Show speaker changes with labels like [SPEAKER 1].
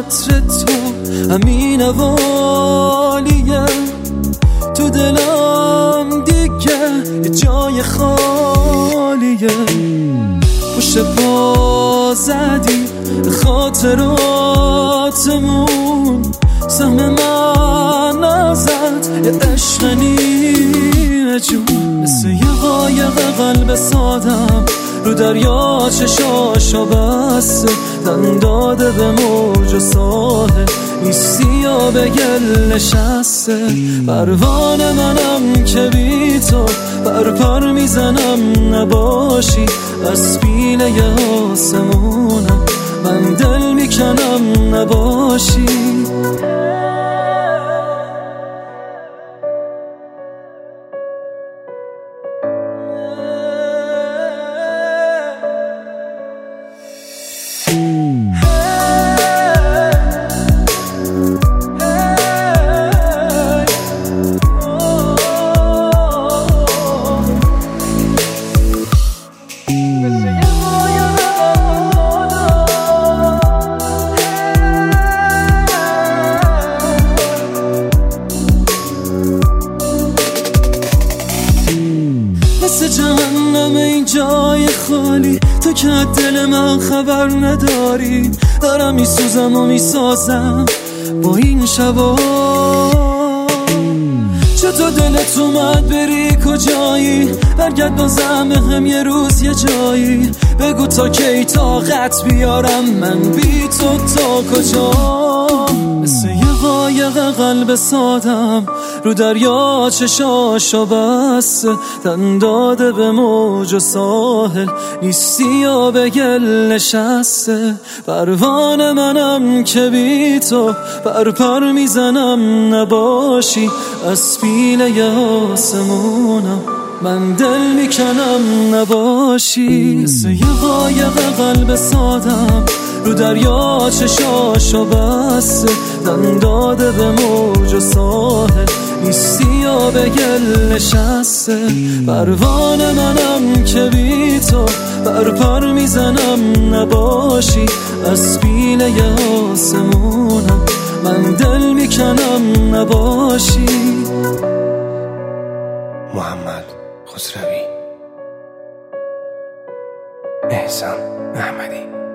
[SPEAKER 1] عطر تو همین والیه، تو دلم دیگه جای خالیه. پشت پا زدی خاطراتمون، سهم من ازت یه عشق نیمه جون. مثل یه قایق قلب سادم رو دریا چشاشو بسته، دن داده به موج و ساحل، نیستی یا به گل نشسته. پروانه منم که بی تو پر میزنم، نباشی از پیله آسمونم من دل میکنم نباشی. مثل جهنم این جای خالی، تو که دل من خبر نداری. دارم میسوزم و میسازم با این شبا. چطور دلت اومد بری کجایی؟ برگرد بازم هم یه روز یه جایی. بگو تا کی طاقت بیارم من بی تو تا کجا. مثل یه قایق قلب سادم رو دریا چشاشو بسته، دن داده به موج و ساحل، نیستی یا به گل نشسته. پروانه منم که بی تو پر میزنم، نباشی از پیله آسمونم من دل میکنم نباشی. مثل یه قایق قلب سادم رو دریا چشاشو بسته، دن داده به موج و ساحل، نیستی یا به گل نشسته. پروانه منم که بی تو پر میزنم، نباشی از پیله آسمونم من دل میکنم نباشی.
[SPEAKER 2] محمد خسروی، احسان احمدی.